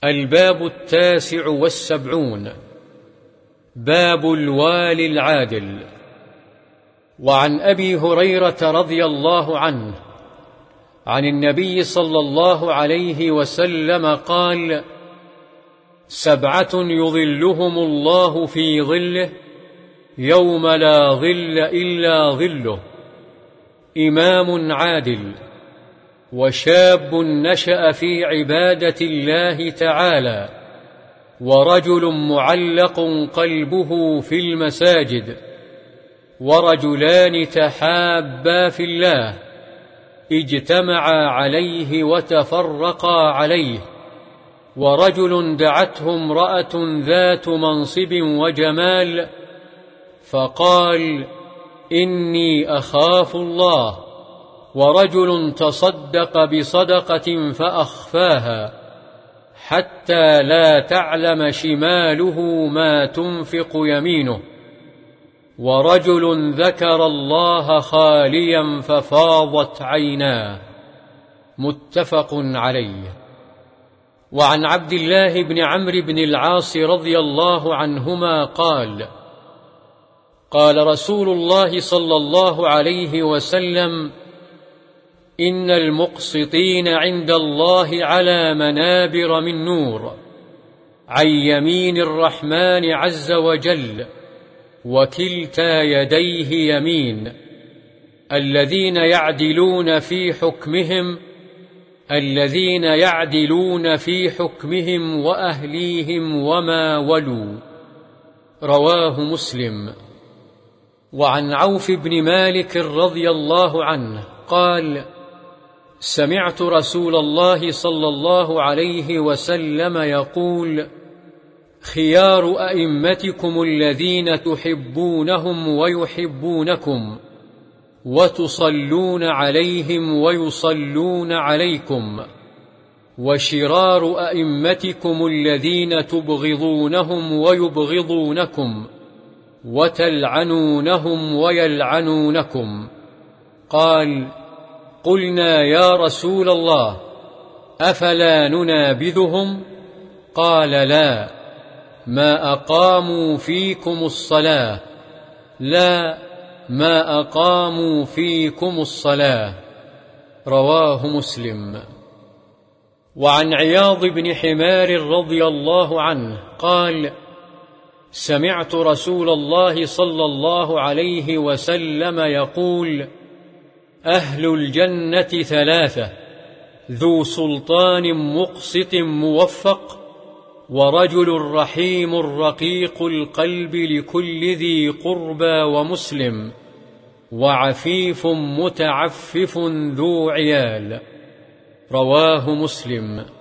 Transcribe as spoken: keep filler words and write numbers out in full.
الباب التاسع والسبعون. باب الوالي العادل. وعن أبي هريرة رضي الله عنه عن النبي صلى الله عليه وسلم قال: سبعة يظلهم الله في ظله يوم لا ظل إلا ظله: إمام عادل، وشاب نشأ في عبادة الله تعالى، ورجل معلق قلبه في المساجد، ورجلان تحابا في الله اجتمعا عليه وتفرقا عليه، ورجل دعته امرأة ذات منصب وجمال فقال: إني أخاف الله، ورجل تصدق بصدقة فأخفاها حتى لا تعلم شماله ما تنفق يمينه، ورجل ذكر الله خاليا ففاضت عيناه. متفق عليه. وعن عبد الله بن عمرو بن العاص رضي الله عنهما قال: قال رسول الله صلى الله عليه وسلم: إن المقسطين عند الله على منابر من نور عن يمين الرحمن عز وجل، وكلتا يديه يمين، الذين يعدلون في حكمهم الذين يعدلون في حكمهم وأهليهم وما ولوا. رواه مسلم. وعن عوف بن مالك رضي الله عنه قال: سمعت رسول الله صلى الله عليه وسلم يقول: خيار أئمتكم الذين تحبونهم ويحبونكم، وتصلون عليهم ويصلون عليكم، وشرار أئمتكم الذين تبغضونهم ويبغضونكم، وتلعنونهم ويلعنونكم. قال: قلنا يا رسول الله، أفلا ننابذهم؟ قال: لا، ما أقاموا فيكم الصلاة لا ما أقاموا فيكم الصلاة. رواه مسلم. وعن عياض بن حمار رضي الله عنه قال: سمعت رسول الله صلى الله عليه وسلم يقول: أهل الجنة ثلاثة: ذو سلطان مقسط موفق، ورجل رحيم رقيق القلب لكل ذي قربى ومسلم، وعفيف متعفف ذو عيال. رواه مسلم.